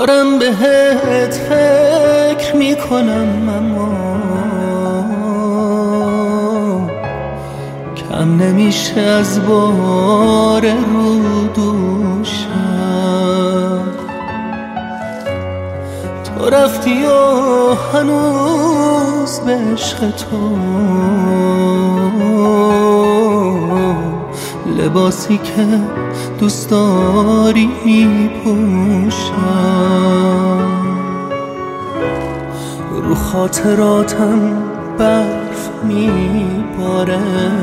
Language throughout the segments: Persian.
دارم بهت فکر میکنم اما کم نمیشه از بار رو دوشم. تو رفتی و هنوز به عشق تو لباسی که دوست داری میپوشم. رو خاطراتم برف میباره،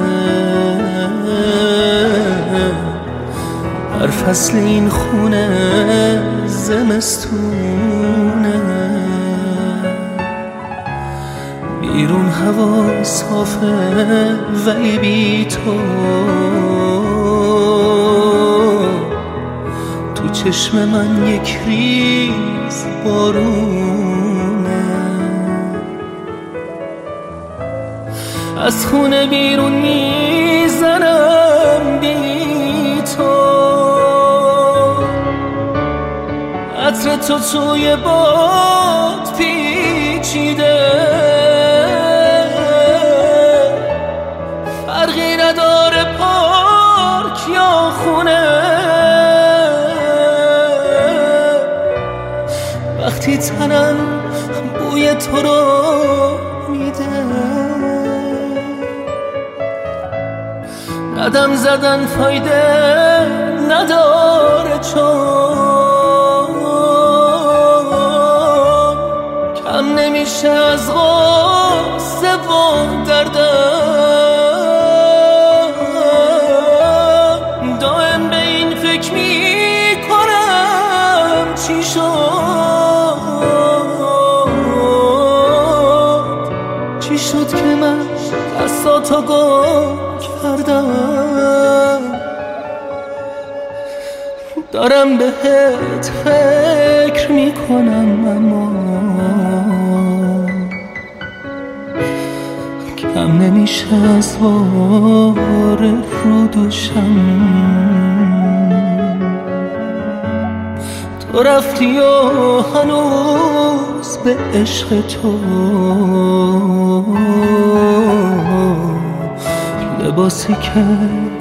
هر فصل این خونه زمستونه. بیرون هوا صافه ولی بی تو تو چشم من یک ریز بارونه. از خونه بیرون میزنم بی تو، عطر تو توی باد پیچیده، فرقی نداره پارک یا خونه. وقتی تنم بوی تو رو میده، قدم زدن فایده نداره چون کم نمیشه از غصه و دردم. دائم به این فکر میکنم چی شد که من دستاتو گم کردم. دارم بهت فکر میکنم اما کم نمیشه از بار رو دوشم. تو رفتی و هنوز به عشق تو لباسی که